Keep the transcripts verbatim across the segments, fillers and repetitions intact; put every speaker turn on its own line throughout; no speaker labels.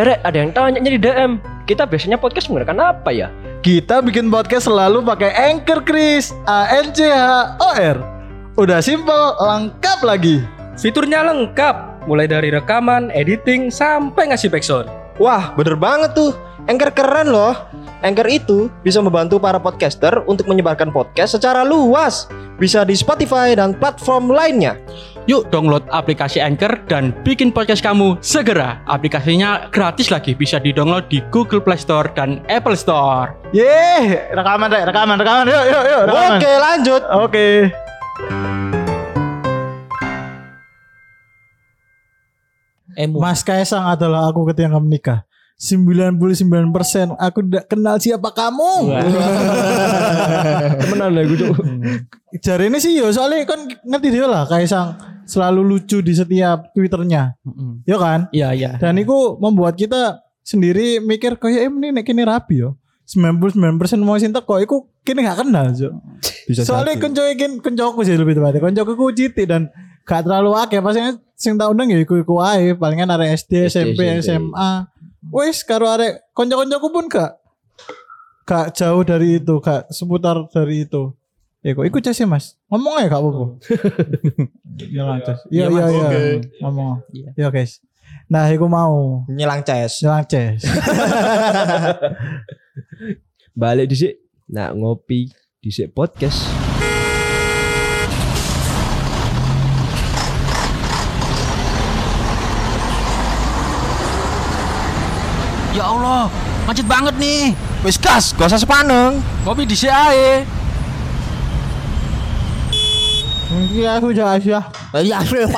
Rek, ada yang tanya di D M. Kita biasanya podcast menggunakan apa ya?
Kita bikin podcast selalu pakai Anchor, Chris. A N C H O R. Udah simple, lengkap lagi.
Fiturnya lengkap, mulai dari rekaman, editing, sampai ngasih backsound.
Wah, bener banget tuh. Anchor keren loh. Anchor itu bisa membantu para podcaster untuk menyebarkan podcast secara luas. Bisa di Spotify dan platform lainnya.
Yuk download aplikasi Anchor dan bikin podcast kamu segera. Aplikasinya gratis lagi, bisa di-download di Google Play Store dan Apple Store.
Yeay, rekaman deh, rekaman, rekaman. Yuk, yuk, yuk, rekaman.
Oke, lanjut.
Oke. Mas Kaisang adalah aku ketika menikah. sembilan puluh sembilan persen aku tidak kenal siapa kamu.
Temenan lah gue tuh.
Jari ini sih yo soalnya kan ngerti dia lah Kaisang selalu lucu di setiap Twitternya. Yo kan?
Iya, iya.
Dan itu membuat kita sendiri mikir kayak ini nek kene rapi yo. sembilan puluh sembilan persen mau sinta kok iku kene gak kenal jo.
Bisa
Soalnya konco iki koncoku sih lebih tepatnya. Koncoku ku citik dan gak terlalu akeh pastinya sing tak undang ya iku-iku ae, palingan arek S D, S M P, S M A. Wis karo arek konco-koncoku pun gak gak jauh dari itu, gak seputar dari itu. Ya kok iku cese Mas. Ngomong aja gak apa-apa. Ya lancar. Iya iya iya. Ngomong. Iya guys. Nah, iku mau
Nyelang ces.
nyelang ces.
Balik dhisik. Nah, ngopi dhisik podcast.
Ya Allah, macet banget nih.
Wis gas, gak usah sepaneng.
Kopi di C A E.
Mungkin aku jahat ya.
Ya,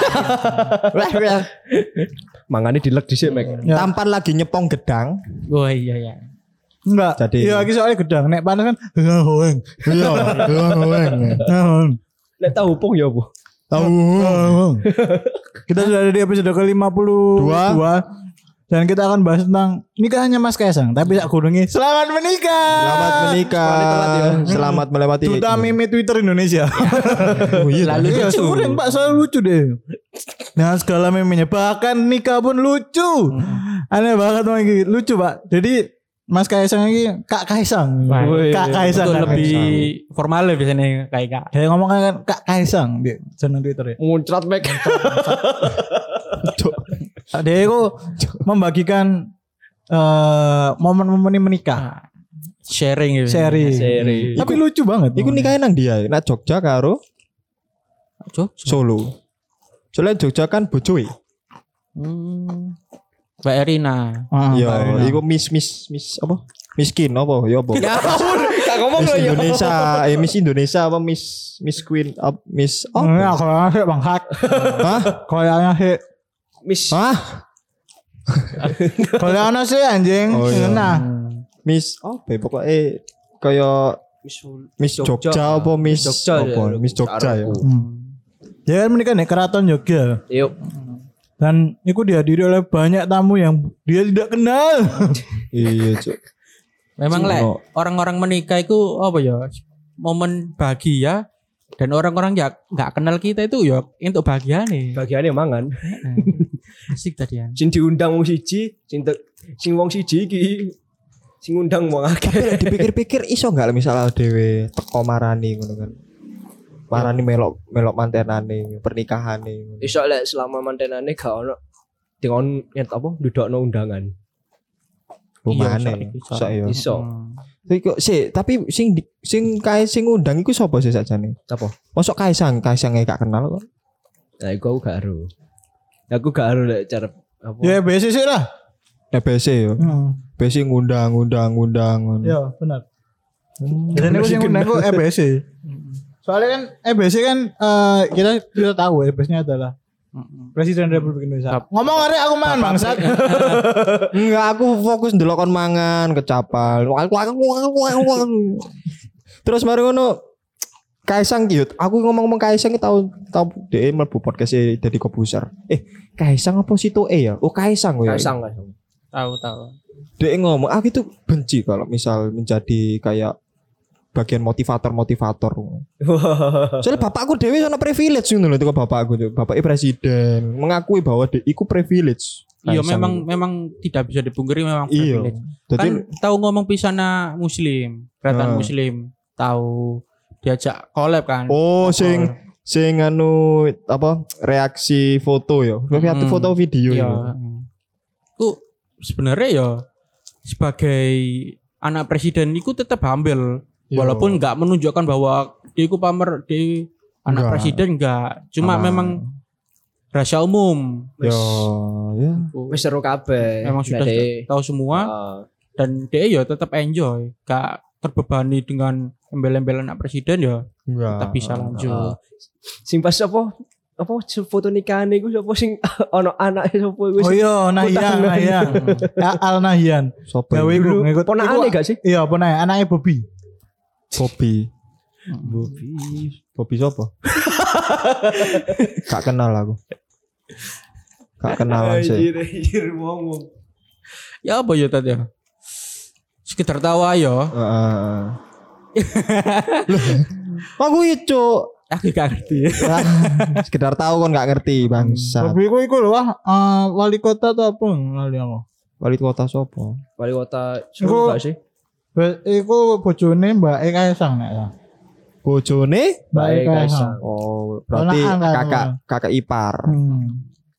Mangane dilek dhisik, Mek.
Ya.
Tampan lagi nyepong gedang.
Oh iya ya.
Enggak.
Jadi-
iya lagi soalnya gedang nek panas kan hoeng. Iya, hoeng.
Nek tahu pung ya apa?
Tahu. Kita sudah ada di episode ke lima puluh dua dan kita akan bahas tentang nikahnya Mas Kaisang. Tapi sak gurunge selamat menikah.
Selamat menikah. Selamat melewati.
Duta meme Twitter Indonesia.
Oh, iya.
Lalu
Iya,
lucu.
sering Pak selalu lucu deh. Dengan segala memenya, bahkan nikah pun lucu. Aneh banget lagi lucu Pak. Jadi Mas Kaisang ini Kak Kaisang.
Wah,
Kak Kaisang.
Itu
Kak
lebih
Kaisang.
formal ya biasanya kayak kak.
Kayak ngomong kan Kak Kaisang di channel Twitter ya.
Muncrat, Mek.
Dia itu membagikan uh, momen-momen menikah,
Sharing gitu.
seri.
Seri.
Tapi lucu banget.
Iku nikahnya nang dia, nak Jogja karo
Cuk.
Solo. Soalnya Jogja kan bojoe.
Hmm. Mbak Erina.
Ah,
Iya,
Mbak Rina.
iku Miss Miss Miss apa? Miskin apa? Ya apa?
Gak ngomong
Miss
lo ya.
Indonesia, eh Miss Indonesia apa Miss Miss Queen up Miss
Enggak,
apa?
kalau sih bangsat.
Hah?
Kayaknya sih,
Miss.
Hah?
kayaknya sih anjing.
Oh, iya.
Nah,
Miss apa? ya? Pokoknya kayak
Miss
Miss Jogja, apa Miss
Jogja
apa?
ya.
Miss Jogja ya.
hmm. dia kan menikah di Keraton Jogja
Yuk.
dan itu dihadiri oleh banyak tamu yang dia tidak kenal.
Iya, Cuk.
Memang
Cuk.
lek orang-orang menikah itu apa ya? Momen bahagia dan orang-orang ya nggak kenal kita itu ya untuk bahagia nih.
Bagiannya mangan.
Asik tadian.
Sing diundang wong siji, sing te- sing wong siji iki sing ngundang wong akeh.
Tapi lek dipikir-pikir iso enggak misalnya dhewe teko marani ngono kan. Marani melok melok mantenane pernikahane.
Iso lek selama mantenane gak ono dikon nyet apa ndudokno undangan.
Rumane.
iso,
Iso ya.
Iso.
Tapi kok sih, tapi sing di- sing kae sing ngundang iku sapa sih sakjane?
Apa?
Mosok Kaisang, Kaisange gak kenal kok.
Nah, iku aku gak ero. Aku gak ero lek cara apa.
Ya biasa sih lah.
E B C yo.
Hmm.
B C ngundang, ngundang, ngundang. ngono.
Ya benar. Biasanya aku sih ngundang aku E B C. Soalnya kan E B C kan eh, kita kita tahu E B C-nya adalah Presiden Republik Indonesia. Ngomong hari aku mangan bangsat.
Enggak, aku fokus ndelok kon mangan, kecapal. Terus mari ngono Kaisang ki, aku ngomong-ngomong Kaisang ki tau tau dhek mlebu podcast e Deddy Kobuser. Eh, Kaisang apa sih tuh eh ya? Oh, Kaisang ya.
Kaisang Kaisang.
Tahu tahu.
Dia ngomong, aku itu benci kalau misal menjadi kayak bagian motivator-motivator. Soalnya bapakku dewe sono privilege ngono lho teko bapakku. Bapaknya presiden, mengakui bahwa dia iku privilege.
Iya
Kaisang
memang
itu.
memang tidak bisa dipungkiri memang
Iya.
privilege.
Jadi
Kan tahu ngomong pisana muslim, kerajaan
Ah.
muslim, tahu diajak collab kan.
oh
Collab.
sing sing anu apa reaksi foto ya. Reaksi
Hmm.
foto video
Iya.
ya.
Itu sebenarnya ya sebagai anak presiden itu tetap humble.
Iya.
Walaupun nggak menunjukkan bahwa dia itu pamer di anak
Enggak.
presiden enggak. Cuma
Aman.
memang rahasia umum.
Ya, ya.
Wis seru kabeh.
Memang sudah
Dek.
tahu semua
Heeh.
dan dia ya tetap enjoy. Gak terbebani dengan embel-embel anak presiden ya
Enggak.
tetap bisa lanjut.
Sing pas apa apa foto nikahan iku sapa sing ono anake sapa iku
Oh
sing
iya, Nahyan, Nahyan. Ya, Al Nahyan.
Sopo?
Gawe iku ngikut.
ponakane
iku-
gak sih?
Iya, ponakane anaknya Bobby.
Bobby.
Bobi.
Bobby siapa? Gak kenal aku. Gak kenalan sih.
Anjir, anjir wong.
Ya apa ya tadi ya? Sekitar tawa ya.
Heeh. Loh, aku itu
Aku gak ngerti.
sekedar tahu kan gak ngerti bangsa.
Bobby iku iku lho, wah, eh, wali kota atau apa? Lali aku.
Wali kota sopo?
Wali kota
Iku-
Solo gak sih?
Be- Iku bojone Mbak E Kaisang nek. ya.
Bojone?
Mbak E
Baik
Kaisang.
Kaisang.
Oh, berarti
Ponakan kan,
kakak
ponakan.
kakak ipar.
Hmm.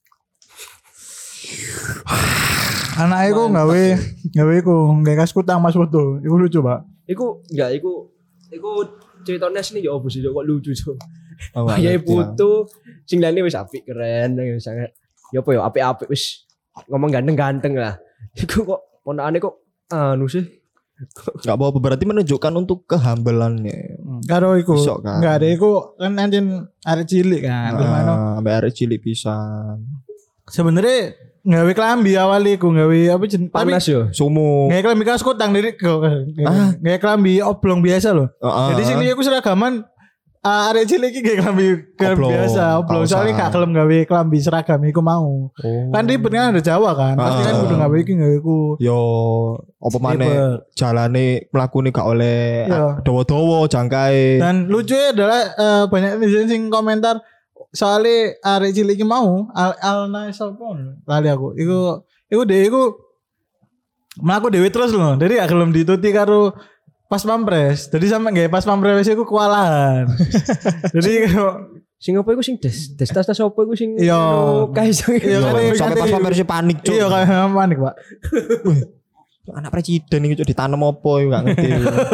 Anak iku gawe gawe iku gawe kas kutang Mas foto. Iku lucu, Pak.
Iku enggak iku iku ceritanya sini ya opo sih kok lucu cuk.
Oh, gak
Wayahe
ngerti aku.
foto sing lane wis apik keren sangat. Ya apa ya apik-apik wis ngomong ganteng-ganteng lah. Iku kok ponakane kok anu sih.
Gak apa-apa berarti menunjukkan untuk kehambelannya.
Karo iku.
Iso kan.
Enggak ada iku kan anjen arek cilik kan. Terus mano
Nah, sampai arek cilik pisan.
sebenarnya gawe klambi awal iku gawe apa jen tapi
Panas yo.
Sumu.
gawe klambi kaos kutang dari
Ah.
gawe klambi oblong biasa loh.
Heeh.
Jadi sini aku seragaman uh, arek cilik iki gawe klambi klambi
Oblong,
biasa, oblong
kaosan.
soalnya gak kelem gawe klambi seragam iku mau.
Oh.
Kan ribet kan ada Jawa kan. Pasti kan
Ah.
kudu gawe iki gawe iku.
Yo apa maneh
Ribet.
jalane mlakune gak oleh
Iya.
dawa-dawa jangkae.
Dan lucunya adalah eh, banyak netizen sing komentar soalnya arek cilik iki mau al al naisal pun lali aku. Iku iku deh iku mlaku dhewe terus loh. Jadi gak gelem dituti karo pas pampres. Jadi sampe nggak pas pampres iku kewalahan. Jadi kalau-
Sing apa iku sing des des tas tas apa iku sing
Iya.
anu, Kaisang.
Iya,
Yo,
kan-
sampai pas pamer panik cuk.
iya kayak panik, Pak.
Anak presiden iki cuk ditanam apa iku gak ngerti.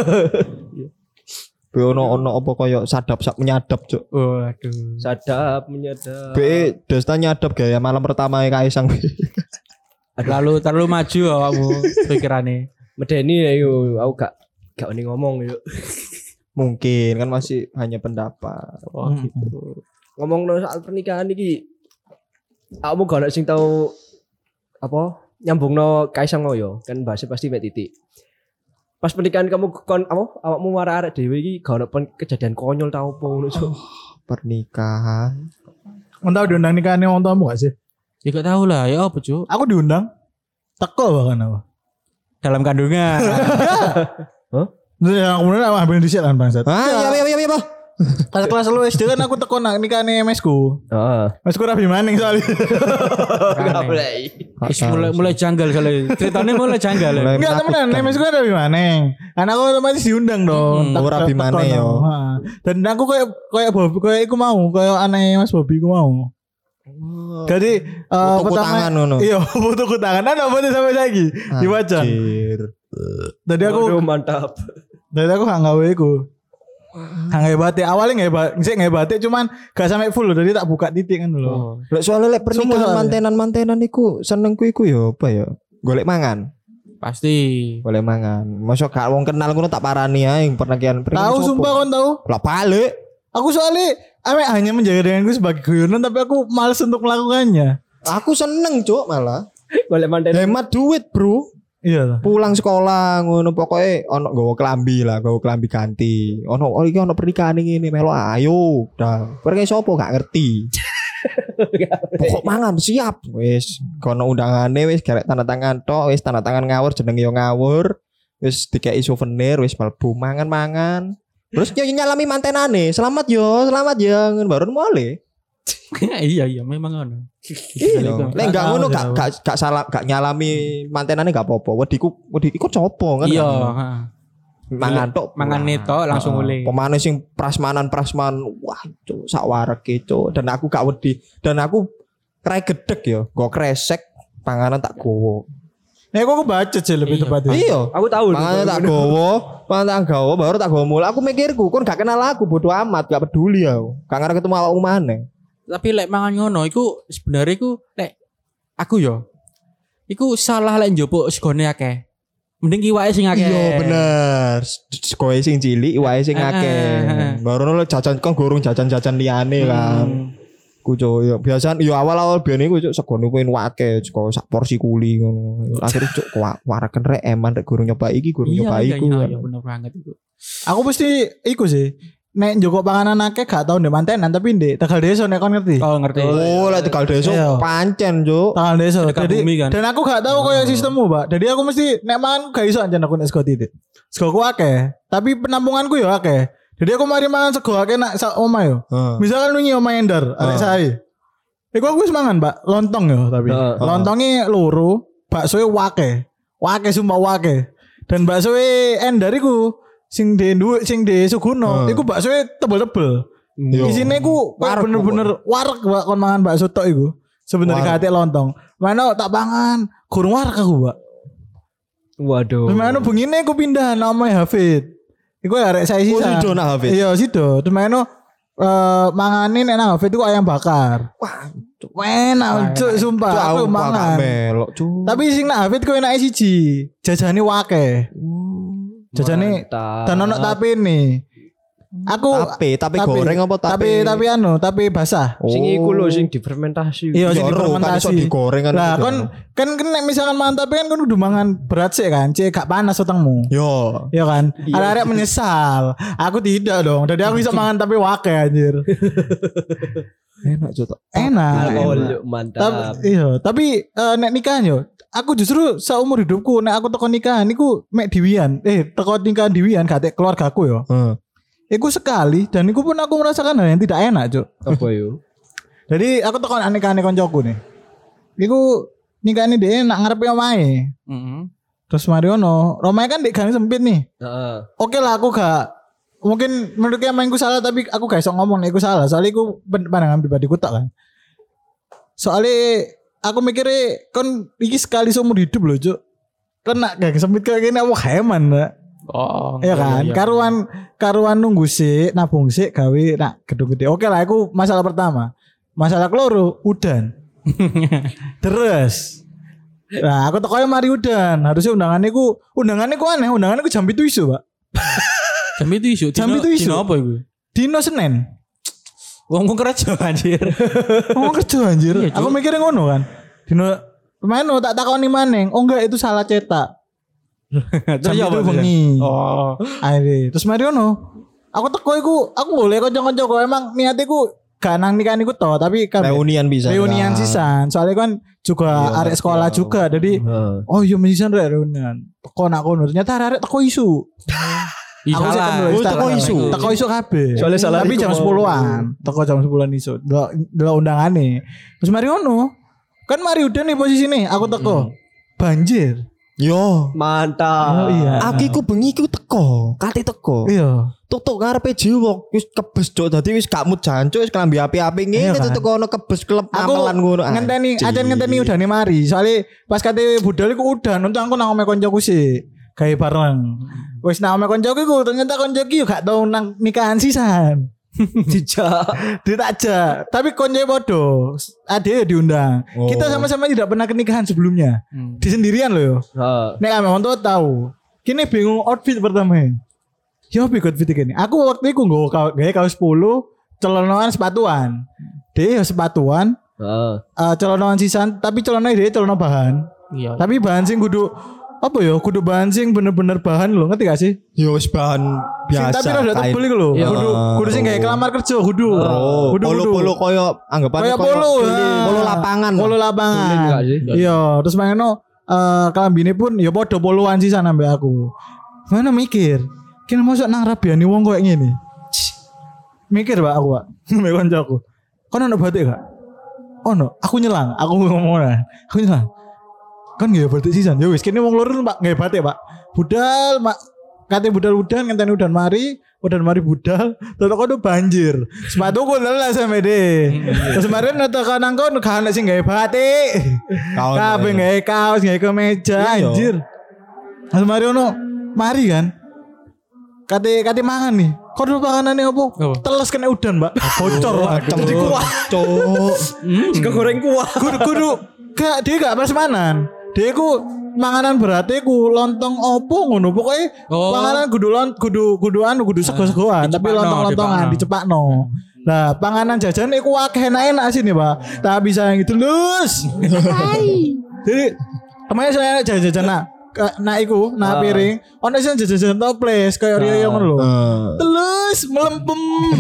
Be ono ono apa koyo sadap sak menyadap cuk.
Waduh.
Sadap menyadap.
Be Desta nyadap gaya malam pertama Kaisang.
Terlalu terlalu maju awakmu pikirannya.
Medeni ya yo aku gak gak wani ngomong yo.
Mungkin kan masih hanya pendapat.
Oh gitu.
Ngomong soal pernikahan iki kamu gak ada sing tahu apa nyambungno Kaisang yo kan bahasa pasti mek titik. Pas pernikahan kamu kon apa awakmu marah arek dhewe iki gak ada pen- kejadian konyol tau apa ngono Cuk.
Pernikahan.
Entah diundang nikahane wong tuamu gak sih?
Ya gak tahu lah ya apa cu.
Aku diundang. Teko bahkan aku.
Dalam kandungan.
Terus yang kemudian aku ambil dhisik kan bangsat.
Ah, iya iya iya iya.
Pas kelas lu S D kan aku teko nak nikahane M S ku.
Heeh.
M S ku rabi maning soalnya.
Gak boleh.
Wis mulai mulai janggal kali. Ceritanya mulai janggal.
Mulai-
Enggak temenan, M S ku rabi maning. Karena aku otomatis diundang dong.
Hmm,
Tak-
oh, rabi
teko
maneh
dong.
yo.
Ha. Dan aku kayak kayak Bobby kayak iku mau, kayak aneh Mas Bobby ku mau. Jadi eh,
Foto tangan ngono.
Iya, foto tangan. Ada foto sampai lagi dibaca.
Anjir.
Tadi aku
Waduh, mantap.
Dari aku gak gawe iku. Gak gawe batik. Awalnya gak batik, sih gak batik cuman gak sampai full loh. Jadi tak buka titik kan loh.
Lek soalnya lek
Semua
pernikahan
soalnya.
mantenan-mantenan iku senengku iku ya apa ya? Golek mangan.
Pasti.
Golek mangan. Masa gak wong kenal ngono tak parani ae pernikahan pernikahan.
Tahu
sopo?
sumpah kon tahu.
Lah balik.
Aku soalnya ame hanya menjaga denganku sebagai guyonan tapi aku males untuk melakukannya.
Aku seneng cuk malah.
Boleh manten.
Hemat duit, Bro.
Iya lah.
Pulang sekolah ngono pokoke ono nggawa klambi lah, nggawa klambi ganti. Ono oh iki ono pernikahan ngene melo ayo. Dah. Pergi sapa gak ngerti. Pokok mangan siap. Wis kono undangane wis garek tanda tangan tok, wis tanda tangan ngawur jeneng yo ngawur. Wis dikeki souvenir, wis mlebu mangan-mangan. Terus yo nyalami mantenane, selamat yo, selamat yo, ngono baru mulai.
Iya iya memang ngono.
Iya. Lek enggak ngono gak gak gak salah gak nyalami mantenane gak apa-apa. Wediku wediku coba kan.
Iya,
kan? Mangan tok.
Mangan neto langsung oleh.
Pemane sing prasmanan-prasman wah cuk sak warege cuk dan aku gak wedi dan aku krai gedeg ya, go kresek panganan tak gowo.
Nek kok kebaca sih lebih tepatnya.
Iya,
Aku tahu.
panganan tak gowo, panganan tak gowo baru tak gowo mula. Aku mikirku kon gak kenal aku bodo amat, gak peduli aku. Gak ngarep ketemu awakmu maneh.
Tapi lek mangan ngono iku sebenarnya iku lek aku yo. Iku salah lek njupuk segone akeh. Mending iwake sing akeh.
Iya bener. Kowe sing cilik, iwake sing akeh. Baru lo jajan kon gorong jajan-jajan liyane kan. Ku cuk yo biasaan yo awal-awal biyen iku cuk segone kuwi akeh kok sak porsi kuli ngono. Akhire cuk wareken rek eman rek gorong nyoba iki gorong nyoba iku.
Iya iya bener banget itu.
Aku mesti iku sih. Nek njoko panganan akeh gak tau ndek mantenan tapi ndek Tegal Desa nek kon ngerti.
Oh ngerti.
Oh, lek Tegal Desa
Iya.
pancen cuk.
Tegal Desa.
Dekat
Jadi
bumi kan?
dan aku gak tahu koyo sistemmu, Pak. Jadi aku mesti nek mangan gak iso anjen aku nek sego titik. Segoku akeh, tapi penampunganku yo akeh. Jadi aku mari mangan sego akeh nak sak omah yo.
Heeh.
Misalkan wingi omah Endar, arek sae. Iku aku wis mangan, Pak. Lontong yo tapi.
Heeh.
Lontongnya loro, baksoe wake. Wake sumpah wake. Dan baksoe Endar iku sing de dhuwit sing de Suguno, iku baksoe tebel-tebel.
Yo.
Isine ku
Wareg
bener-bener wareg Pak kon mangan bakso tok iku. Sebenarnya
Wareg.
kate lontong. Mana tak pangan, gurung wareg aku, Pak.
Waduh.
Terus mana bengine aku pindah namanya Hafid. Iku arek saya sih.
Oh, sido nak Hafid?
Iya, sido. Terus mana eh mangane nek nang Hafid iku ayam bakar.
Wah, cuk.
Enak, cuk, sumpah.
Cuk,
Aku
aku
mangan.
melok cuk.
Tapi sing nang Hafid ku enake siji. Jajane wake. Jajane
Mantap.
dan ono tapene. Aku
Tape, tape goreng apa tape?
Tapi tapi anu, tapi basah.
Sing iku lho sing difermentasi.
Iya, sing
Joro, kan iso
difermentasi.
digoreng kan.
Lah kon kan kan nek misalkan mantap kan kon kudu mangan berat sih kan, cek gak panas wetengmu.
Yo.
Iya kan? Ada-ada menyesal. Aku tidak dong. Jadi aku bisa mangan tapi wake anjir.
Enak cuk.
Enak.
Oh,
enak.
mantap.
Tapi iya, tapi eh, nek nikahan yo, aku justru seumur hidupku nek aku teko nikahan iku mek diwian. Eh, teko nikahan diwian gak tek keluargaku yo.
Heeh.
Iku sekali dan iku pun aku merasakan hal yang tidak enak, Cuk.
Apa yo?
Jadi aku teko nikahan koncoku nih. Iku nikahan dia nak ngarepe omahe.
Heeh.
Terus Mariono, Romanya kan dek gang sempit nih.
Heeh.
Oke lah aku gak mungkin menurutnya mainku salah tapi aku gak iso ngomong nek iku salah. Soalnya iku pandangan pribadiku tak kan. Soalnya aku mikirnya kan iki sekali seumur hidup loh, Cuk. Kan nak gang sempit kayak gini aku heman, Mbak.
Oh.
Iya kan, karuan karuan nunggu sih, nabung sih, gawe nak gedung gede. Oke lah, aku masalah pertama. Masalah keloro, udan. Terus, nah aku tokonya mari udan. Harusnya undangannya ku, undangannya ku aneh, undangannya ku jam itu isu, Pak.
Jam itu isu.
Jam
Dino-
itu isu.
Dino apa iku?
Dino Senin.
Wong wong kerja anjir.
Ngomong kerja anjir.
Iya, Cuk.
Aku mikirnya ngono kan. Dino, pemain oh, tak takoni maneng. Oh enggak, itu salah cetak. Jam
ya
itu
apa?
bengi.
Oh.
Akhirnya, terus Mariono, aku teko iku, aku boleh kanca-kanca kok emang niatiku gak nang nikahan iku toh, tapi kan
Reunian bisa.
reunian sisan. Soalnya kan juga
Iya,
arek sekolah
iya.
juga, jadi
Heeh.
oh iya sisan rek reunian. Teko nak kono, ternyata arek teko isu.
Ih,
Aku sih
salah.
kan
Oh,
start
teko
kan.
isu.
Teko isu kabeh.
Soalnya salah
Tapi
iku
jam
mau.
sepuluhan. Teko jam sepuluhan isu. Delok delok undangane. Terus Mariono, kan mari udah nih posisi nih, aku teko. Banjir.
Yo.
Mantap.
Oh, iya.
Aki ku bengi ku teko, kate teko.
Iya.
Tuk-tuk ngarepe jiwok wis kebes cuk dadi wis gak mut jancuk wis kelambi api-api ngene
Iya kan?
tutuk ono kebes klep
Aku
amalan ngono.
ngenteni,
Anjir.
aja ngenteni udane mari. Soalnya pas kate budal iku udan, untung aku nang omahe koncoku sih. Gawe bareng. Wis nang omahe koncoku iku ternyata koncoku yo gak tau nang nikahan sisan.
Dijak.
Ditajak, tapi koncoe podo. Ade ya diundang.
Oh.
Kita sama-sama tidak pernah ke nikahan sebelumnya.
Hmm.
Di sendirian loh yo.
Heeh.
Nek ame wong tua tahu. Kini bingung outfit pertama. Ya opo outfit gini. Aku waktu itu nggo ka- gawe kaos polo, celonoan sepatuan. Dia ya sepatuan,
Heeh.
uh, celonoan sisan, tapi celana dia celana bahan.
Iya.
Tapi bahan sing kudu apa ya? Kudu bahan sing bener-bener bahan loh, ngerti gak sih?
Yo wis bahan
Sing
biasa.
tapi rada
kain.
tebel iku lho.
Iya.
Kudu kudu sing gawe kelamar kerja kudu.
Oh,
kudu kudu.
polo-polo koyo anggapannya
Kayak polo.
polo
ah.
polo lapangan.
Polo
Sulit
lapangan.
gak sih?
Iya, terus mangeno eh kelambine pun ya padha poloan sisan ambek aku. Mana mikir, kene mosok nang rabiani wong koyo ngene. Mikir Pak aku, Pak. Mbek kancaku. Kon ono batik gak? Ono, aku nyelang, aku ngomong aku nyelang. Kan nggak batik sisan, ya wis kene wong loro Pak nggak batik Pak. Budal mak kate budal udan ngenteni udan mari, udan mari budal, terus kono banjir. Sepatuku lelas sampe de. Terus kemarin nata kanang kono gak ana sing gawe batik. Kabeh gawe kaos, gawe kemeja anjir. Terus mari ono mari kan. Kate kate mangan nih. Kono panganane opo? Teles kena udan, Mbak. Bocor. Jadi kuah. Cuk.
Sego goreng kuah.
Kudu-kudu gak dia gak prasmanan. Dia ku manganan berarti ku lontong opo ngono pokoknya
Oh.
panganan kudu lon kudu kudu anu kudu sego-segoan tapi
dicepakno,
lontong-lontongan dicepakno. Nah, panganan jajan iku akeh enak-enak sini, Pak. Tak bisa yang itu lus. Jadi kemarin saya jajan-jajan nak nak iku nak piring ono sing jajan-jajan toples kayak Rio ngono lho. Telus melempem.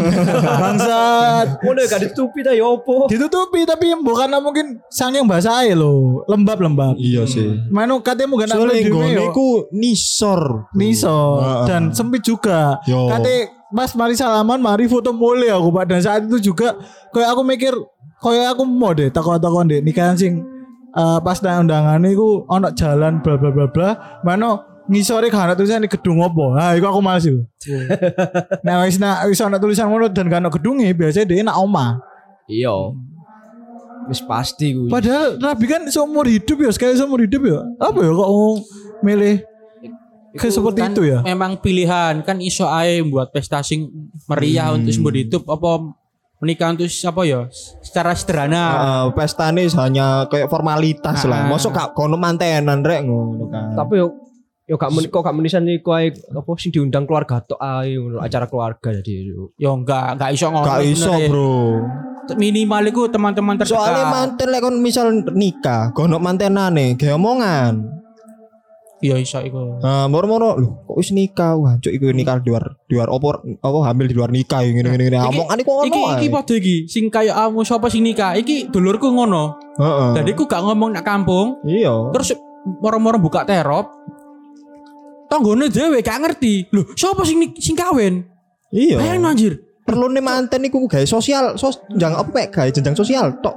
Bangsat.
Ngono gak ditutupi ta ya opo?
Ditutupi tapi bukan mungkin sanging bahasa ae lho, lembab-lembab.
Iya sih.
Manu katemu gak nak
Soalnya
dhewe
nggone
yo.
iku nisor.
Niso
Heeh.
dan sempit juga.
Yo.
Kate Mas mari salaman, mari foto mulai aku Pak dan saat itu juga kayak aku mikir kayak aku mau deh takon-takon deh nikahan sing uh, pas nang undangan iku ono jalan bla bla bla bla. Mano ngisore gak ana tulisan di gedung opo. Nah, iku aku males iku. Nah, wis nak wis ana tulisan ngono dan gak ana gedunge biasanya dia nak omah.
Iya. Wis pasti kuwi.
Padahal Rabi kan seumur hidup ya, sekali seumur hidup ya. Apa ya kok mau milih kayak seperti
kan
itu ya?
Memang pilihan kan iso ae buat pesta sing meriah untuk seumur hidup apa menikah untuk apa ya secara sederhana.
Uh, pesta ini hanya kayak formalitas lah.
Ah.
Masuk gak kono mantenan rek ngono kan.
Tapi yo yo gak men kok gak menisan iku ae apa sing diundang keluarga tok ae ngono acara keluarga jadi yo.
Yo enggak enggak iso ngono.
Gak iso,
sebenarnya.
Bro.
Minimal iku teman-teman terdekat.
Soalnya manten lek kon misal nikah, kono mantenane ge omongan.
Iya iso iku.
Nah, moro-moro lho kok wis nikah, wah cuk iku nikah di luar di luar opor apa hamil di luar nikah ngene ngene ngene.
Iki-
Omongan iku ngono.
Iki iki padha iki sing kaya kamu sapa sing nikah. Iki dulurku ngono.
Heeh.
Dadi ku gak ngomong nak kampung.
Iya.
Terus moro-moro buka terop. Tanggone dhewe gak ngerti. Lho, sapa sing ni- sing kawin?
Iya.
Bayang anjir.
Perlu nih manten iku gawe sosial, sos jangan apa pek gawe jenjang sosial tok.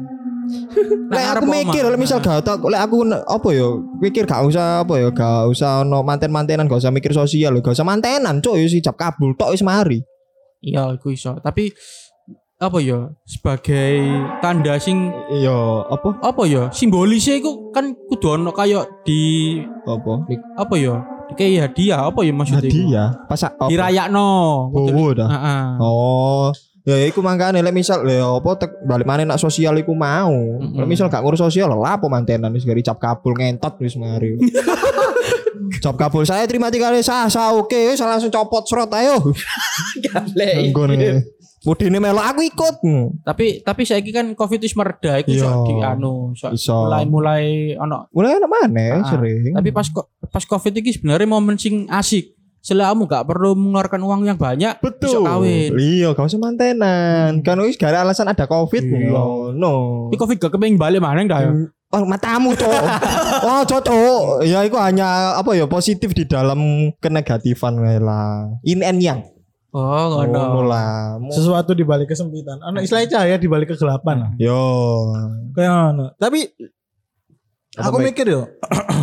Lek aku mikir lek misal gak tak lek aku n- apa ya mikir gak usah apa ya gak usah ono manten-mantenan gak usah mikir sosial gak usah mantenan cuk ya sijab kabul tok wis mari.
Iya, iku iso. Tapi apa ya sebagai tanda sing
Iya, apa?
apa ya simbolisnya iku kan kudu ono kaya di
Apa?
apa ya kayak hadiah apa ya maksudnya iku?
Hadiah. Pas apa?
Dirayakno.
Oh, dah.
Heeh.
Oh, ya iku mangkane lek misal ya apa tek balik maneh nak sosial iku mau.
Mm-mm.
Lek misal gak ngurus sosial lah apa mantenan wis gari cap kabul ngentot wis mari. Cap kabul saya terima tiga kali sah sah oke wis langsung copot serot ayo.
Lek
Nggone. Mudine melok aku ikut.
Tapi tapi saiki kan Covid wis mereda iku
Iya.
iso di anu iso
Iso.
mulai-mulai ono.
Mulai enak maneh
Ah,
sering.
Tapi pas ko- pas Covid iki sebenarnya momen sing asik. Selama kamu gak perlu mengeluarkan uang yang banyak
Betul.
iso kawin.
Iya, gak usah mantenan. Kan wis gara alasan ada Covid.
Iya.
No.
Tapi Covid gak kepengin balik maneh dah ya.
Oh, matamu cok. Oh cocok. Ya itu hanya apa ya positif di dalam kenegatifan wae lah. In and yang.
Oh,
Ngono
ngono.
lah.
Sesuatu di balik kesempitan. Ana istilahnya cahaya di balik kegelapan lah.
Yo.
Kayak ngono. Tapi
Apa,
aku
Mike?
mikir yo.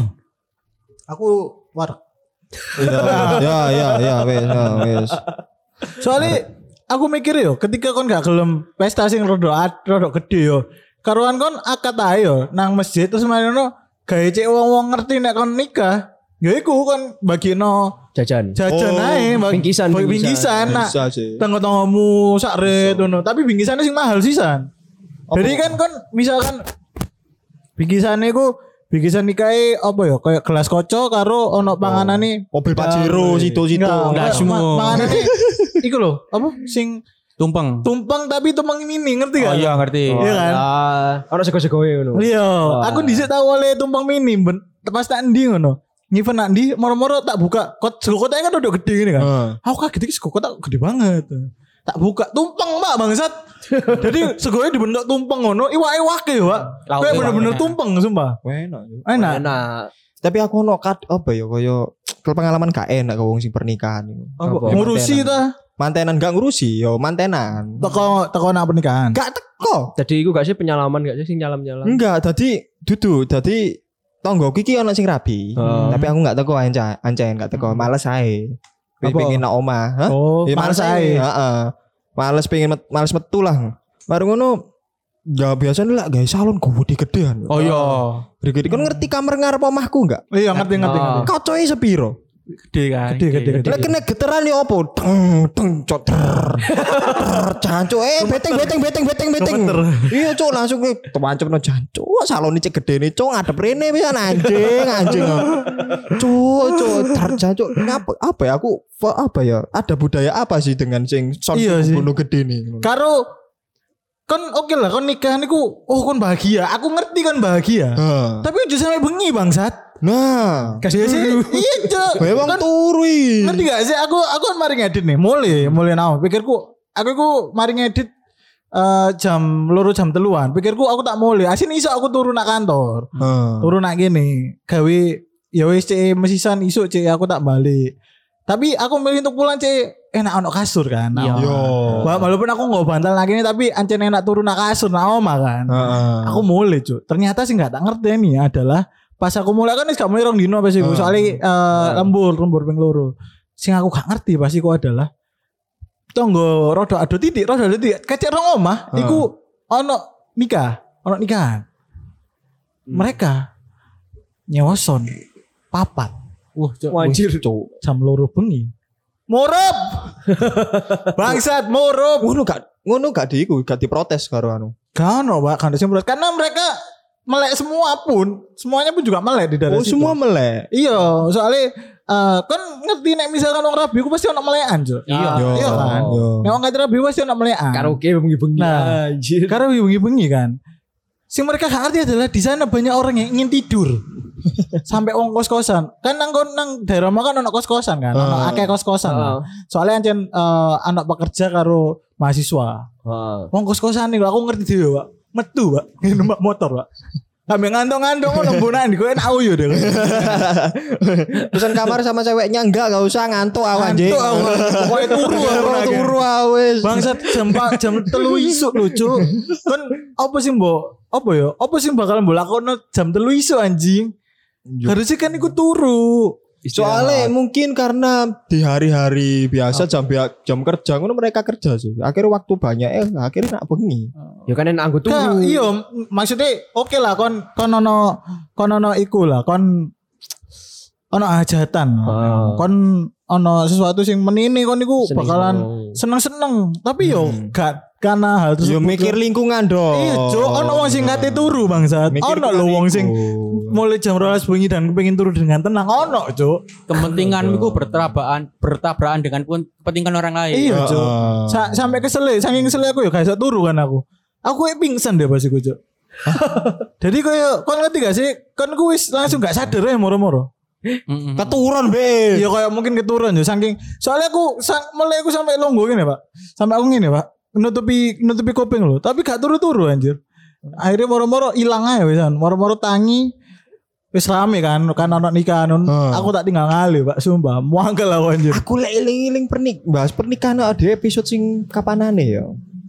aku war.
Ya ya ya ya wes ya, wes.
Soalnya aku mikir yo ketika kon gak gelem pesta sing rada ad- rada gede yo. Karuan kon akad ae yo nang masjid terus marino gawe cek wong-wong ngerti nek kon nikah. Ya iku kon bagino
jajan.
jajan
Oh,
ae, bag-
bingkisan,
bag-
bingkisan.
bingkisan. Nah,
Bisa sih.
tangga-tanggamu sakret ngono, tapi bingkisannya sing mahal sisan. Jadi kan kon misalkan bingkisannya iku bingkisan nikahe apa ya kayak gelas koco karo ono panganane
Mobil Pajero situ-situ.
Enggak semua.
Ma- panganane iku lho, apa sing
Tumpeng.
tumpeng tapi tumpeng mini ngerti
Oh
gak?
iya ngerti.
Iya kan?
Ah, ono sego-segoe ngono.
Iya,
Wah.
aku dhisik tau oleh tumpeng mini ben, pas tak endi ngono. Ngiven nak ndi moro-moro tak buka kot sego kotaknya kan udah gede gini kan.
Heeh.
Aku kaget iki sego kotak gede banget. Tak buka tumpeng Mbak bangsat. Jadi segonya dibentuk tumpeng ngono, iwak-iwake ya, Pak.
Lauk
Kayak
iwak,
bener-bener
enak.
tumpeng sumpah.
Enak. Yuk.
Enak.
Enak.
Tapi aku ono kat apa ya kaya kalau pengalaman gak enak ke wong sing pernikahan iku.
Apa?
Apa?
Ngurusi ta?
mantenan gak ngurusi yo mantenan.
Teko teko nak pernikahan.
Gak teko.
Jadi iku gak sih penyalaman gak sih sing nyalam-nyalam.
Enggak, dadi dudu, dadi tonggo iki ana sing rabi.
Hmm.
Tapi aku gak teko ancen, ancen gak teko, males ae.
Apa?
Pengen nak omah, hah?
Oh,
Ya,
males ae.
Heeh. Males pengen met, males metu lah. Baru ngono ya biasanya lah guys salon gede-gedean.
Oh iya.
Gede-gede. Kan ngerti kamar ngarep omahku enggak?
Iya ngerti ngerti
Oh.
ngerti.
Kocoe sepiro?
Gede kan.
Gede, gede, gede.
Lah kena geteran yo opo? Deng deng cok. Jancuk eh beteng beteng beteng beteng beteng. Iya cok langsung ke tewancukno jancuk. Wah salon iki gedene cok ngadep rene pisan anjing anjing. Cok cok tar jancuk. Ngapa apa ya aku apa ya? Ada budaya apa sih dengan sing son
Iya sih.
gunung gede nih?
Karo kon oke lah kon nikah niku oh kon bahagia. Aku ngerti kon bahagia.
Heeh.
Tapi aja sampe bengi bangsat.
Nah,
Kasih sih. Iya cok.
memang
Kon
turi.
ngerti gak sih aku aku kan mari ngedit nih. Mulai mulai naon. Pikirku aku ku mari ngedit eh, jam loro jam teluan. Pikirku aku tak mulai. Asin iso aku turun nak kantor.
Heeh.
Turun nak gini. Gawe ya wis cek mesisan iso cek aku tak balik. Tapi aku milih untuk pulang cek enak ono kasur kan.
Iya.
Yo.
Wah, walaupun aku nggak bantal lagi nih tapi ancen enak turun nak kasur nak oma kan.
Heeh.
Aku mulai cuy. Ternyata sih nggak tak ngerti nih adalah pas aku mulai kan wis gak mulai rong dino pas iku.
Hmm.
Soalnya eh, lembur lembur ping loro. Sing aku gak ngerti pas iku adalah tonggo rodo ado titik rodo ado titik kecek rong omah
Hmm.
iku ono nikah ono nikahan. Mereka nyewoson papat. Wah, cok,
Wajir.
wih, jam loro bengi. Murup. Bangsat murup.
Ngono gak ngono gak diiku gak diprotes karo anu.
Gak ono Pak, kan disemprot. Karena mereka melek semua pun, semuanya pun juga melek di daerah
Oh
situ.
semua melek.
Iya, soalnya eh, kan ngerti nek misalkan orang rabi ku pasti ono melekan, Cuk.
Iya.
Yo.
Iya kan?
Yo.
Nek wong kate rabi pasti ono melekan.
Karaoke bengi-bengi
Nah.
anjir.
Karena bengi-bengi kan. Sing mereka gak ngerti adalah di sana banyak orang yang ingin tidur. Sampai wong kos-kosan. Kan nang nang daerah mah kan ono kos-kosan kan, ono
Ah.
akeh kos-kosan.
Heeh.
Soalnya ancen eh, anak pekerja karo mahasiswa.
Heeh.
Wong kos-kosan nih aku ngerti dhewe, Pak. Metu, Pak. Numpak motor, Pak. Kami ngantong-ngantong ngono mbonaan kowe enak yo deh.
Pesan kamar sama ceweknya enggak gak usah ngantuk awan anjing.
Ngantuk aku. Pokoknya turu aku
Turu
nake.
turu awis.
Bangsat jam pa- jam telu isuk lho, Cuk. Kan apa sih, Mbok? Apa ya? Apa sih bakal mbok lakono jam telu isuk anjing? Harusnya kan iku turu.
Soalnya mungkin karena di hari-hari biasa jam bia- jam kerja ngono mereka kerja sih. Akhirnya waktu banyak eh akhirnya nak bengi.
Ya kan enak anggo
Nah,
turu.
iya, m- maksudnya oke lah kon kon ono kon ono iku lah, kon ono hajatan.
Ah.
Kon ono sesuatu sing menini kon iku
Seneng-seneng.
bakalan seneng-seneng. Tapi yo gak karena hal tersebut.
Yo mikir lingkungan dong.
Iya, Cuk, ono wong sing kate turu bangsat.
Mikir
Ono lho wong sing
lingkungan.
mulai jam dua belas bengi dan kepengin turu dengan tenang. Ono, Cuk.
Kepentinganmu itu bertabrakan bertabrakan dengan pun- kepentingan orang lain.
Iya, Cuk.
Heeh.
Sa- sampai kesel, saking kesel aku ya gak iso turu kan aku. Aku kayak pingsan deh pas iku, Cuk. Jadi kayak kon ngerti gak sih? Kon ku wis langsung gak sadar ya moro-moro.
Mm-mm.
Keturun be.
Iya kayak mungkin keturun ya saking soalnya aku sang, mulai aku sampai longgo gini, Pak. Sampai aku gini, Pak. Nutupi nutupi kuping loh, tapi gak turu-turu anjir. Akhirnya moro-moro ilang aja wisan. Moro-moro tangi wis rame kan kan anak nikahan.
Hmm.
Aku tak tinggal ngalih, Pak. Sumpah, muangkel aku anjir.
Aku lek eling-eling pernik bahas pernikahan ada episode sing kapanane ya.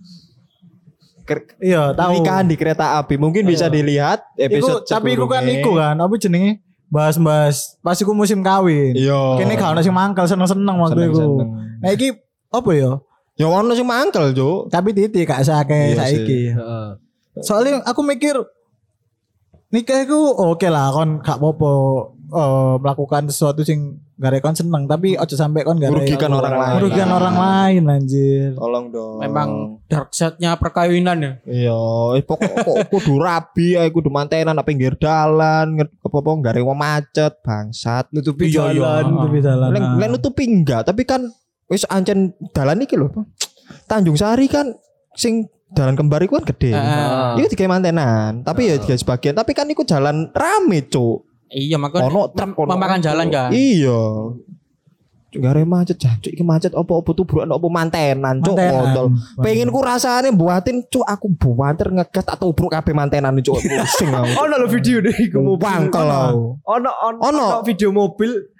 Ker-
Iya, tahu.
Pernikahan di kereta api mungkin bisa dilihat
Iku,
episode
tapi iku kan
sebelumnya.
iku kan apa jenenge? Bahas-bahas pas iku musim kawin.
Iya.
Kene gak ono sing mangkel seneng-seneng waktu iku.
Seneng-seneng.
Nah iki apa ya?
Ya ono sing mangkel, Cuk.
Tapi titik gak sakit
Iya
saiki.
Heeh.
Soalnya aku mikir nikah itu oke lah kon gak apa-apa eh, melakukan sesuatu sing gak kon seneng tapi ojo sampai kon gak
Merugikan orang lain.
merugikan orang lain anjir.
Tolong dong.
Memang dark side-nya perkawinan ya.
Iya, eh, pokok pokok kudu rabi ae kudu mantenan nang pinggir dalan, nge- apa apa garing wong macet, bangsat.
Nutupi
Iya, iya.
jalan.
Itu bisa lah.
Lek lek nutupi enggak, tapi kan wis ancen dalan iki lho. Tanjung Sari kan sing dalan kembar iku kan gede.
Heeh.
Iku digawe mantenan, tapi ya digawe sebagian, tapi kan iku jalan rame, Cuk.
Iya, makanya
Ono truk ono.
memakan jalan kan.
Iya. Gare macet jancuk iki macet opo-opo tubruk opo mantenan, Cuk.
Mantenan.
Kontol. Pengen ku rasane buatin, Cuk, aku buater ngegas tak tubruk kabeh mantenan, Cuk. Pusing aku.
Ono lho video deh iku mobil.
Bangkel aku.
Ono ono
Ono.
ono video mobil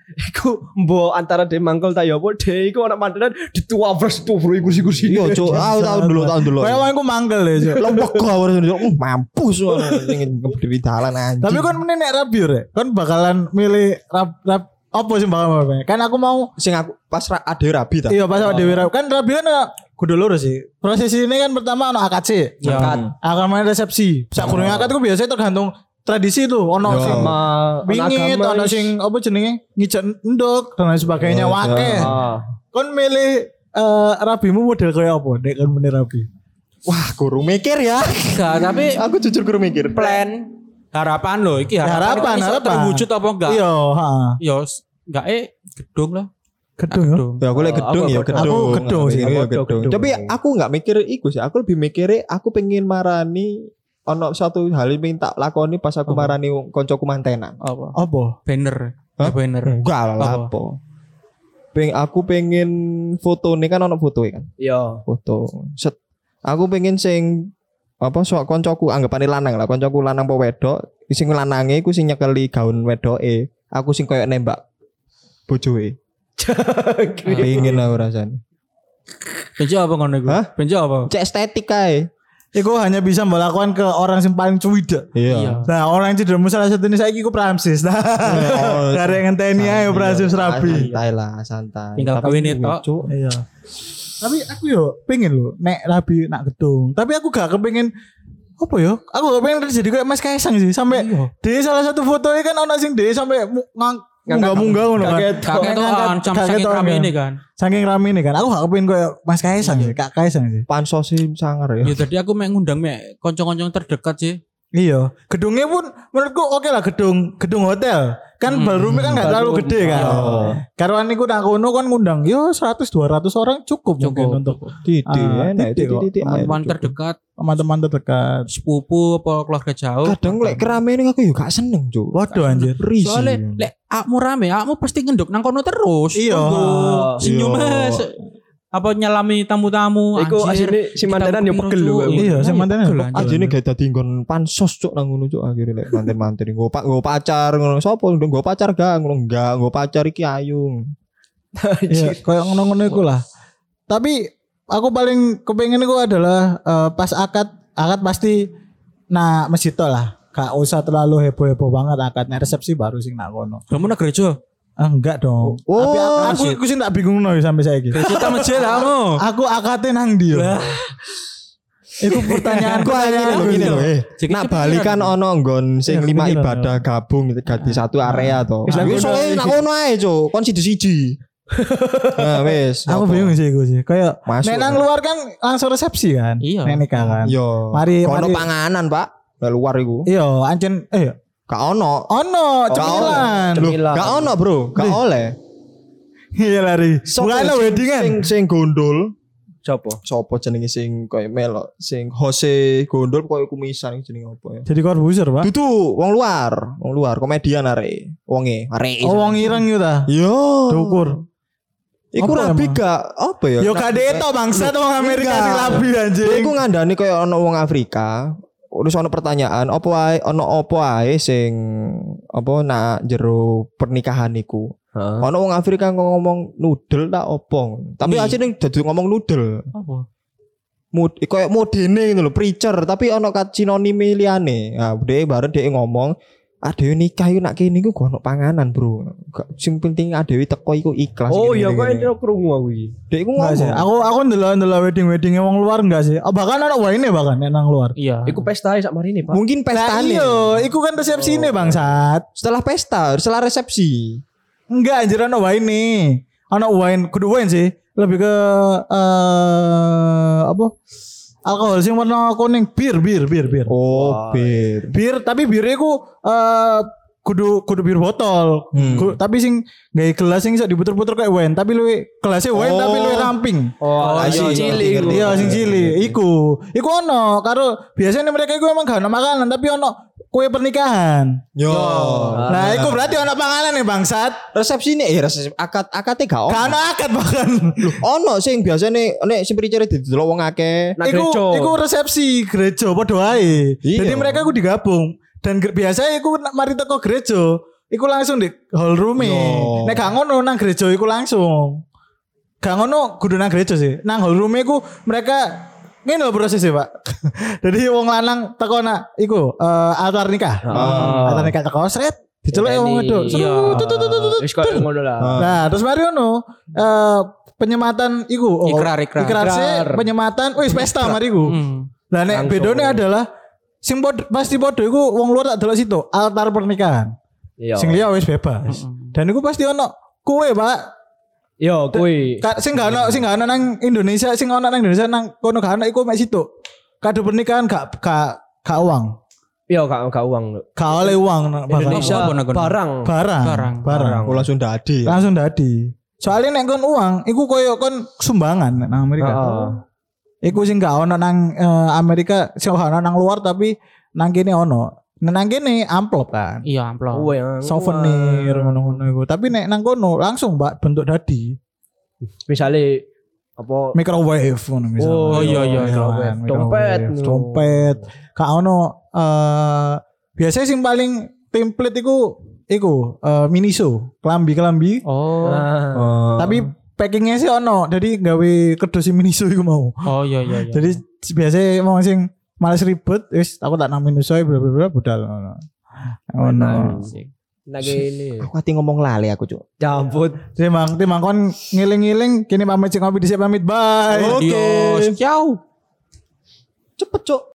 Iku mbok antara de mangkel ta ya apa de iku ana mantenan ditua bres tuh bro kursi-kursi.
Iya, Cuk. Ah, tahun dulu, tahun dulu.
Kayak wong iku mangkel ya, Cuk.
Lembek gawur mampus sing berdiri dalan anjing.
Tapi kan meneh nek rabi rek, kan bakalan milih rap rap apa sih bakal apa? Kan aku mau
sing aku pas ra, ade rabi ta.
iya pas oh. Dewi Rabi kan rabi kan ada kudu loro sih. Proses ini kan pertama ono akad sih.
Ya.
Akad. Akan main resepsi. Sak kurang akad itu biasanya tergantung tradisi tuh. Ono
Ya.
sing
Sama
bingit,
agama
ono
is-
sing apa jenenge ngijak endok dan lain sebagainya
Ya,
wake.
Ah.
Kon milih eh, rabimu model kayak apa? Nek kon milih rabi.
Wah, kurang mikir ya.
Enggak, tapi
Aku jujur kurang mikir.
plan harapan loh iki harapan,
Harapan,
iso
harapan.
terwujud apa enggak?
Iya, heeh.
Yo enggak eh gedung lah.
Gedung ya.
Ya aku lek
Oh,
gedung
aku
ya
gedung.
gedung.
Aku gedung sih.
Iya,
Aku
gedung.
gedung.
Tapi aku enggak mikir iku sih. Aku lebih mikirnya aku pengen marani ono satu hal yang pengen tak lakoni pas aku
Apa?
marani koncoku mantenan.
Apa?
Apa?
Banner.
Hah?
Ya, banner.
Enggak lah
Apa?
apa. Peng aku pengen foto nih kan ono foto kan.
Iya.
Foto. Set. Aku pengen sing apa sok koncoku anggapane lanang lah, koncoku lanang apa wedok, sing lanange iku sing nyekeli gaun wedoke. Aku sing koyo nembak bojoe. Pengen lah rasane.
Benjo apa ngono iku?
Hah?
Benjo apa?
Cek estetik kae.
Iku hanya bisa melakukan ke orang yang paling cuwida.
Iya.
Nah orang yang cedermu salah satu ini saya iku Pramsis. Nah,
Oh,
karek ngenteni ae Pramsis rabi.
Santai lah, santai.
Tinggal
Tapi
kawin itu.
lucu.
Iya. Tapi aku yo pengen lho nek rabi nak gedung. Tapi aku gak kepengen apa yo? Aku gak pengen jadi kayak Mas Kaisang sih. Sampai dia salah satu fotonya kan ono sing dia sampai mu- ngang munggah-munggah ngono kan.
Kaget.
Kakek tuh
Ngangkat-
ancam
kakek
saking
tuh
rame
kan.
ini kan.
Saking rame ini kan. Aku gak kepengen kayak Mas Kaisang sih, Kak Kaisang sih.
Pansos sih sangar ya.
Ya tadi aku mek ngundang mek kanca-kanca terdekat sih.
Iya, gedungnya pun menurutku oke lah gedung gedung hotel. Kan
Hmm.
ballroomnya kan gak terlalu
Ballroom.
gede kan.
Oh.
Karuan niku nak kono kan ngundang yo seratus dua ratus orang cukup,
Cukup.
mungkin untuk
Titik
Ah,
enak
titik kok.
titik
Teman-teman terdekat,
teman-teman terdekat.
sepupu apa keluarga jauh.
Kadang lek keramaian aku yo gak seneng, Cuk.
Waduh anjir.
Risih.
Soalnya lek akmu rame, akmu pasti ngenduk nang kono terus.
Iya.
Tunggu, Senyum
Iya.
mas. Apa nyalami tamu-tamu.
Iku
anjir.
asine si
Kita
mantenan yo
piro,
pegel lho.
Cuk.
Pak.
Iya, si mantenan
pegel,
pegel.
anjir.
Ajine gak dadi nggon pansos cuk nang ngono cuk akhire lek manten-manten nggo pak nggo pacar ngono sapa nggo pacar gak ngono enggak nggo pacar iki ayu.
Iya, kayak ngono-ngono iku lah. Tapi aku paling kepengen iku adalah eh, pas akad akad pasti nah masjid to lah. Gak usah terlalu heboh-heboh banget akadnya resepsi baru sing nak kono.
Kamu nak gereja?
Ah, enggak dong.
Oh,
Tapi aku, aku,
masjid.
aku sih tak bingung no sampai saya gitu.
Gereja ta masjid kamu.
Aku akadnya nang ndi yo? Itu pertanyaan
Aku ngene lho ngene lho eh.
Jadi
Nak
kepikiran.
bali kan ono nggon sing
Iya,
lima
kepikiran,
ibadah gabung gitu ganti satu area to.
Wis,
Wis
aku
soalnya
udah-
nak ngono ae cuk, kon siji-siji. Nah, wis.
Aku
apa?
bingung sih gue sih. Kayak
Masuk,
nek nang
kan?
luar kan langsung resepsi kan.
Iya.
Nek nikah kan.
Yo.
Mari-
Kono
mari-
panganan, Pak. Lah luar iku.
Iya, ancen eh
Gak ono.
ono cemilan.
Loh,
Cemilan.
gak ono, Bro. Gak oleh.
Iya lari. Bukan lo weddingan.
Sing sing gondol.
Sopo?
Sopo jenenge sing koyo melok sing Jose gondol koyo kumisan iki jenenge apa ya?
Jadi korbuser, Pak.
Dudu wong luar, wong luar komedian arek. Wonge, arek.
Oh, wong ireng gitu ta.
Yo.
Dukur.
Iku
Apa
rabi
emang?
gak apa ya?
Yo gak deto bangsa wong Amerika
Enggak.
sing labi anjing.
Iku ngandani koyo ono wong Afrika. Terus ono pertanyaan, apa wae ono apa wae sing apa nak jero pernikahan iku.
Heeh.
Ono wong Afrika ngomong noodle tak opo. Tapi
Mie.
asline dadi ngomong noodle.
Apa?
Mod koyo modene ngono lho, preacher, tapi ono kat sinonime liyane. Nah, dhek bareng dhek ngomong, "Adewe nikah iku nak kene iku gak ono panganan, Bro. Gak sing penting adewe teko iku ikhlas."
Oh
Gini,
iya
gini,
kok
gini.
ento krungu aku iki.
Dhek iku
Enggak sih.
ngomong.
Aku aku ndelok ndelok wedding-weddingnya wong luar enggak sih? Oh, bahkan ana wine bahkan nek nang luar.
Iya.
Iku pesta sak marine, Pak.
Mungkin
Nah,
pestane.
iya, iku kan resepsine bangsat.
Setelah pesta, setelah resepsi.
Enggak anjir ana wine. Ana wine, kudu wine sih. Lebih ke eh apa? Alkohol sing warna kuning, bir, bir, bir, bir.
Oh,
Wah.
bir.
Bir, tapi birnya ku eh kudu kudu bir botol.
Hmm.
Ku- tapi sing gawe gelas sing iso diputer-puter kayak wine, tapi luwe gelasnya wine
Oh.
tapi luwe ramping.
Oh,
iya,
sing
iya,
cilik
iya.
iku.
Iya sing cilik, iku. Iku ono karo biasanya mereka iku emang gak ono makanan tapi ono kue pernikahan.
Yo.
Nah, iku berarti ono panganan nih bangsat.
Resepsi nih, eh resepsi akad akadnya gak ono.
Gak ono akad bahkan.
Loh, ono sing biasane nek sing preacher didelok wong akeh.
Nah,
Iku
gereja.
iku resepsi gereja padha ae.
Iya.
Jadi mereka iku digabung dan ge- biasanya iku nak mari teko gereja iku langsung di hall room.
Yo.
Nek gak ngono nang gereja iku langsung. Gak ngono kudu nang gereja sih. Nang hall room iku mereka ngene lho prosesnya, Pak. Jadi wong lanang teko nak iku uh, altar nikah.
Oh.
Altar nikah teko sret diceluk wong wedok.
Iya.
Wis koyo ngono lah.
Nah, terus mari ono uh, penyematan iku oh,
Ikrar, ikrar.
ikrar sih, penyematan wis pesta mari iku.
Hmm.
Lah nek
Langsung.
bedone adalah sing pod, pasti podo iku wong luar tak delok situ, altar pernikahan.
Iya.
Sing liya wis bebas. Dan iku pasti ono kue, Pak.
Yo kuwi.
Ka, sing gak ono sing gak ono nang Indonesia, sing ono nang Indonesia nang kono gak ono iku mek situ. Kado pernikahan gak gak gak uang.
Yo gak gak uang.
Gak oleh uang nang
Indonesia
Apa, apa, apa?
barang.
barang.
Barang.
Barang.
Aku langsung dadi.
Langsung dadi. Soalnya nek kon uang, iku koyo kon sumbangan nang Amerika.
Heeh.
Iku sing gak ono nang eh, Amerika, sing gak ono nang luar tapi nang kene ono. Nah, nang kene amplop kan.
Iya, amplop.
Kuwi yang
Souvenir ngono-ngono iku. Tapi nek nang kono langsung Mbak bentuk dadi.
Misale apa
Microwave ngono misalnya.
Oh, iya, iya,
microwave.
Microwave,
Dompet.
dompet. Gak ono eh biasanya sing paling template iku iku eh, miniso, kelambi-kelambi.
Oh.
Ah.
Tapi packingnya sih ono, jadi gawe kedus miniso iku mau.
Oh iya iya iya.
Jadi biasanya mau sing males ribet, wis aku tak nang miniso bla bla bla budal ngono. Ngono.
Nah gini.
Aku hati ngomong lali aku, Cuk.
Jambut.
Timang timang kon ngiling-ngiling kini pamit sing ngopi dhisik pamit bye.
Adios. Ciao.
Cepet, Cuk.